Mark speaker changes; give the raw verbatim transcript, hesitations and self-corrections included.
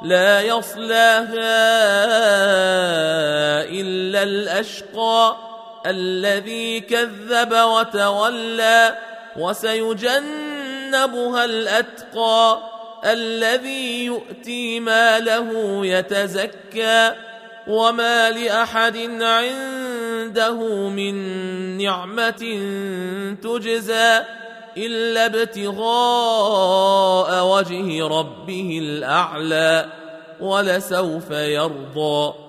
Speaker 1: لا يصلاها إلا الأشقى الذي كذب وتولى وسيجنبها الأتقى الذي يؤتي ماله يتزكى وما لأحد عنده من نعمة تجزى إلا ابتغاء وجه ربه الأعلى ولسوف يرضى.